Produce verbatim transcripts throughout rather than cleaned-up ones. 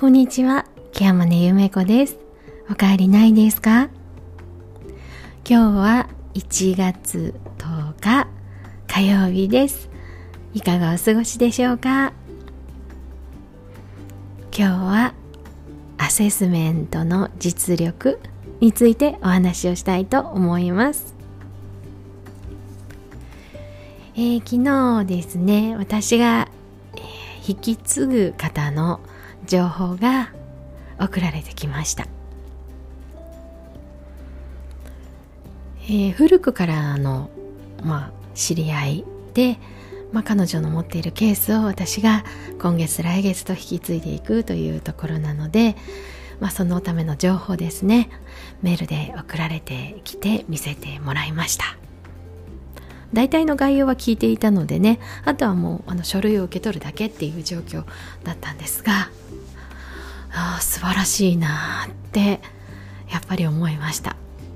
こんにちは、ケアマネゆめこです。おかえりないですか？今日はいちがつとおか火曜日です。いかがお過ごしでしょうか？今日はアセスメントの実力についてお話をしたいと思います。えー、昨日ですね、私が、えー、引き継ぐ方の情報が送られてきました。えー、古くからの、まあ、知り合いで、まあ、彼女の持っているケースを私が今月来月と引き継いでいくというところなので、まあ、そのための情報ですね、メールで送られてきて見せてもらいました。大体の概要は聞いていたのでね、あとはもうあの書類を受け取るだけっていう状況だったんですが、ああ素晴らしいなってやっぱり思いました。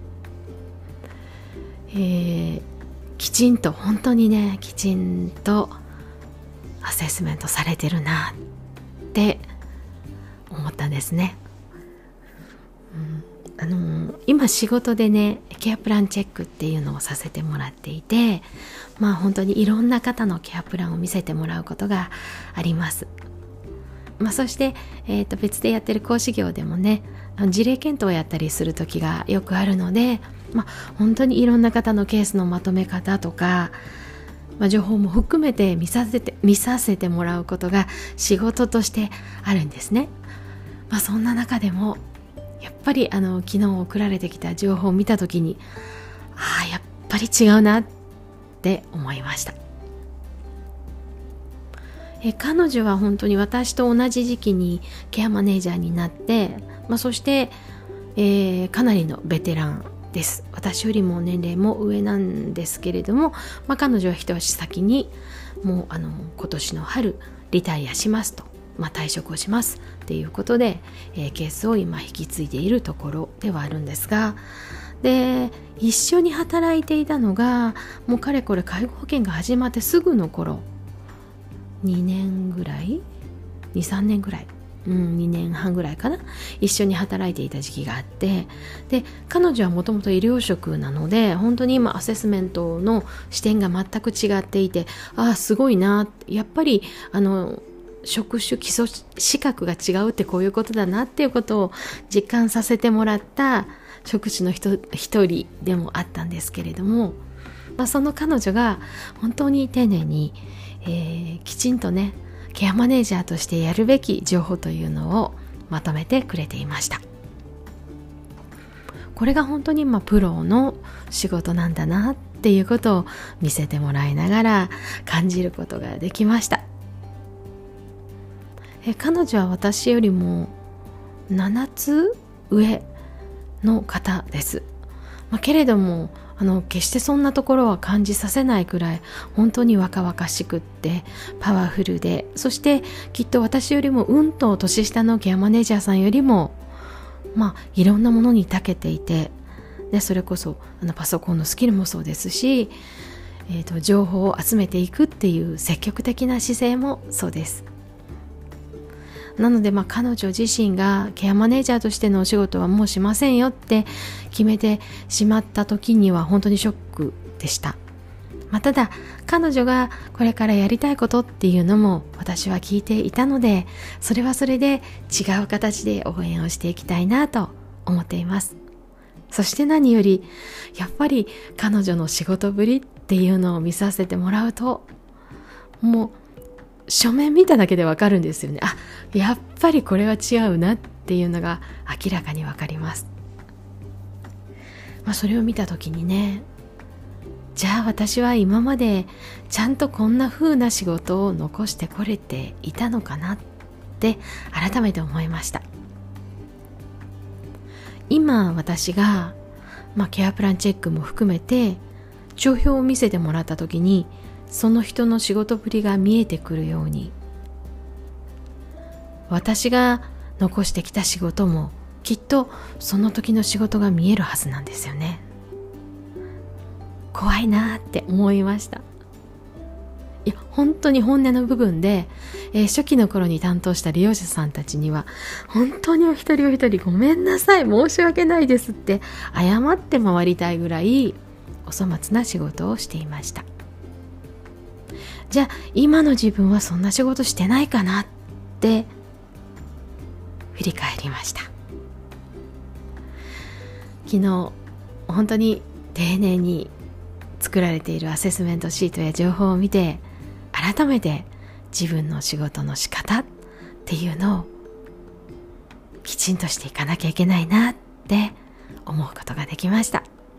えー、きちんと本当にねきちんとアセスメントされてるなって思ったんですね。うん、あのー、今仕事でねケアプランチェックっていうのをさせてもらっていて、まあ本当にいろんな方のケアプランを見せてもらうことがあります。まあ、そして、えーと、別でやってる講師業でもね事例検討をやったりする時がよくあるので、まあ、本当にいろんな方のケースのまとめ方とか、まあ、情報も含めて見させて見させてもらうことが仕事としてあるんですね。まあ、そんな中でもやっぱりあの昨日送られてきた情報を見た時に、ああやっぱり違うなって思いました。え彼女は本当に私と同じ時期にケアマネージャーになって、まあ、そして、えー、かなりのベテランです。私よりも年齢も上なんですけれども、まあ、彼女は一足先にもうあの今年の春リタイアしますと、まあ、退職をしますっていうことで、えー、ケースを今引き継いでいるところではあるんですが、で一緒に働いていたのがもうかれこれ介護保険が始まってすぐの頃、にねんぐらい にさんねんぐらい、うん、にねんはんぐらいかな、一緒に働いていた時期があって、で彼女はもともと医療職なので本当に今アセスメントの視点が全く違っていて、ああすごいな、やっぱりあの職種基礎資格が違うってこういうことだなっていうことを実感させてもらった職種の人一人でもあったんですけれども、まあ、その彼女が本当に丁寧にえー、きちんとねケアマネージャーとしてやるべき情報というのをまとめてくれていました。これが本当にまあプロの仕事なんだなっていうことを見せてもらいながら感じることができました。え彼女は私よりもななつ上の方です。まあ、けれどもあの決してそんなところは感じさせないくらい本当に若々しくってパワフルで、そしてきっと私よりもうんと年下のケアマネージャーさんよりもまあいろんなものに長けていて、でそれこそあのパソコンのスキルもそうですし、えーと、情報を集めていくっていう積極的な姿勢もそうです。なので、まあ、彼女自身がケアマネージャーとしてのお仕事はもうしませんよって決めてしまった時には本当にショックでした。まあ、ただ彼女がこれからやりたいことっていうのも私は聞いていたので、それはそれで違う形で応援をしていきたいなと思っています。そして何よりやっぱり彼女の仕事ぶりっていうのを見させてもらうと、もう書面見ただけでわかるんですよね。あ、やっぱりこれは違うなっていうのが明らかにわかります。まあ、それを見た時にね、じゃあ私は今までちゃんとこんな風な仕事を残してこれていたのかなって改めて思いました。今私が、まあ、ケアプランチェックも含めて帳表を見せてもらった時にその人の仕事ぶりが見えてくるように、私が残してきた仕事もきっとその時の仕事が見えるはずなんですよね。怖いなって思いました。 いや本当に本音の部分で、えー、初期の頃に担当した利用者さんたちには本当にお一人お一人ごめんなさい、申し訳ないですって謝って回りたいぐらいお粗末な仕事をしていました。じゃあ今の自分はそんな仕事してないかなって振り返りました。昨日本当に丁寧に作られているアセスメントシートや情報を見て、改めて自分の仕事の仕方っていうのをきちんとしていかなきゃいけないなって思うことができました。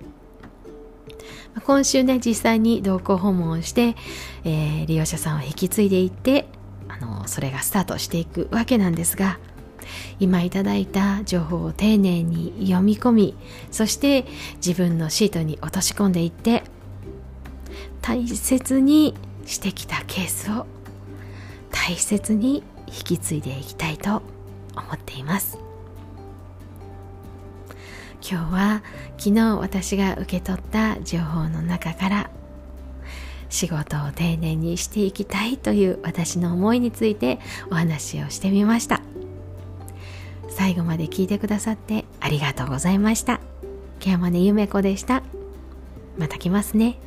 今週ね、実際に同行訪問をして、えー、利用者さんを引き継いでいってあのそれがスタートしていくわけなんですが、今いただいた情報を丁寧に読み込み、そして自分のシートに落とし込んでいって大切にしてきたケースを大切に引き継いでいきたいと思っています。今日は昨日私が受け取った情報の中から仕事を丁寧にしていきたいという私の思いについてお話をしてみました。最後まで聞いてくださってありがとうございました。ケアマネゆめこでした。また来ますね。